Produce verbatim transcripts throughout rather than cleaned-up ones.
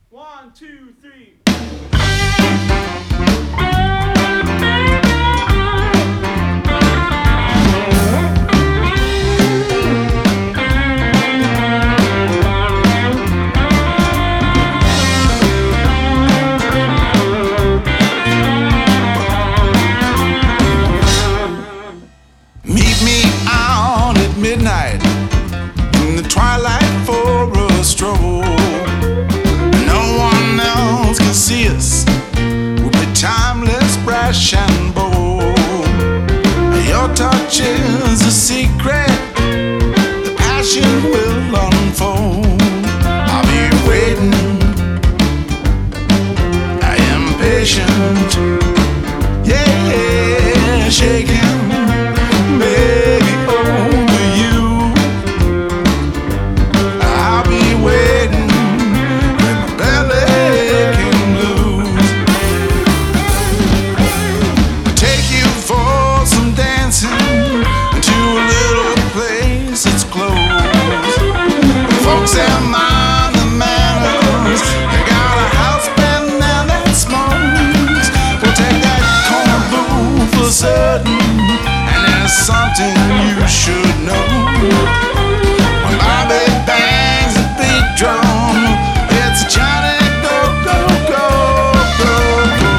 One, two, three. Meet me out at midnight in the twilight for a stroll. No one else can see us. We'll be timeless, brash and bold. Your touch is a secret. The passion will unfold. I'll be waiting. I am patient. Yeah, shaking. Baby, over you, I'll be waiting with my belly aching blues. Take you for some dancing to a little place that's closed. Folks that mind the manners, they got a house band now that smokes. We'll take that corner booth for certain. Something you should know. When Bobby bangs a big drum, it's a Johnny go, go, go, go, go.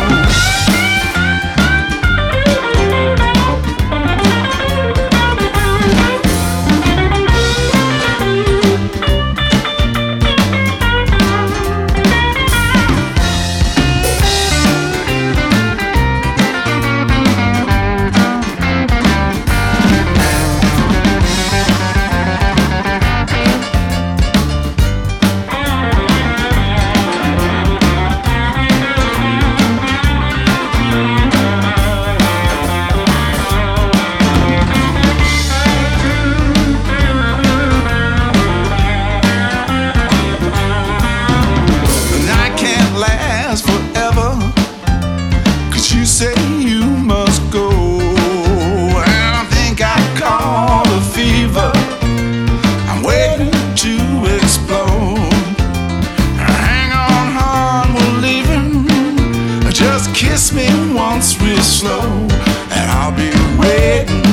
Forever, 'cause you say you must go, and I think I caught a fever. I'm waiting to explode. Hang on, hon, we're leaving. Just kiss me once real slow, and I'll be waiting.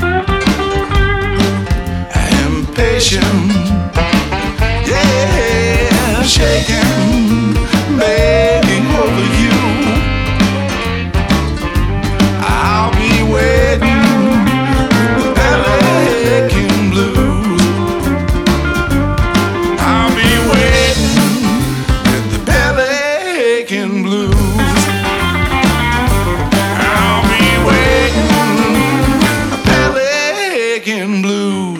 I am patient, yeah, shaking, baby, over you. I'll be waiting with the belly aching blues. I'll be waiting with the belly aching blues. I'll be waiting with the belly aching blues.